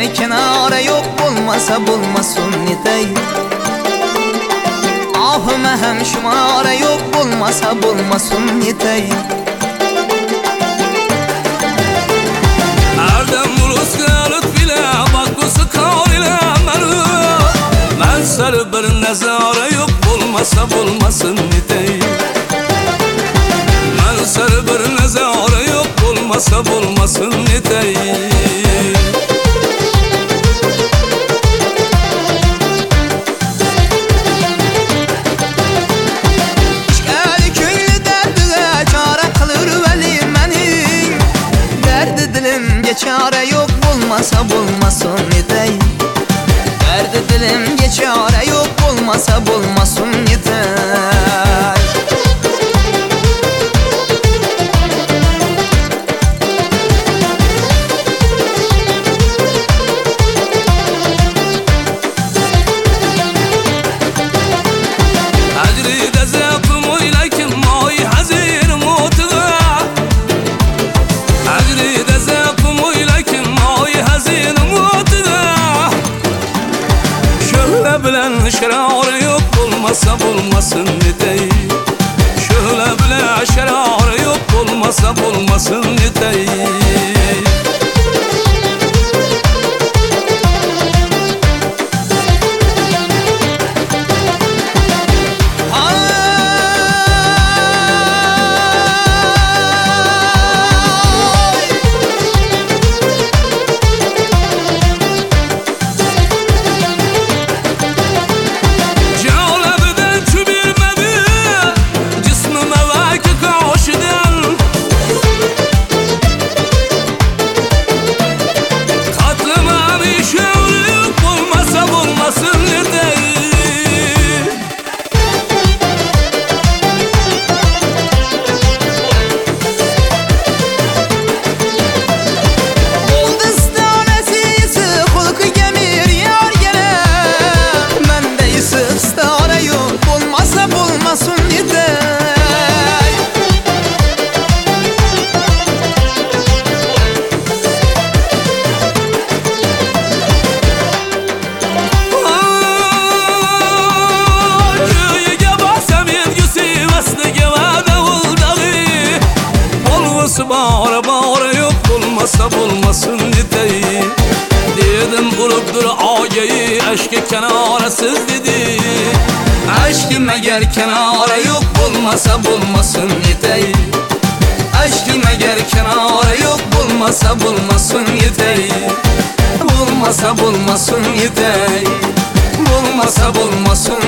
eğer kenara yok bulmasa bulmasın nitey. Ahım hem şumara yok bulmasa bulmasın nitey. Erdem buluşka lütfiyle bakkusu kavliyle men sarı bir nezare yok bulmasa bulmasın nitey. Men sarı bir nezare yok bulmasa bulmasın nitey. Çare yok bulmasa bulmasın nitey. Derdi dilim çare yok bulmasa bulmasın nitey. bilen şerarı yok bulmasa bulmasın nitey. Şöyle bile şerarı yok bulmasa bulmasın nitey. Bağıra bağıra yok bulmasa bulmasın nitey. Dedim bulupdur ağayı aşkı kenarasız dedi. Aşkım eğer kenara yok bulmasa bulmasın nitey. Aşkım eğer kenara yok bulmasa bulmasın nitey. Bulmasa bulmasın nitey. Bulmasa bulmasın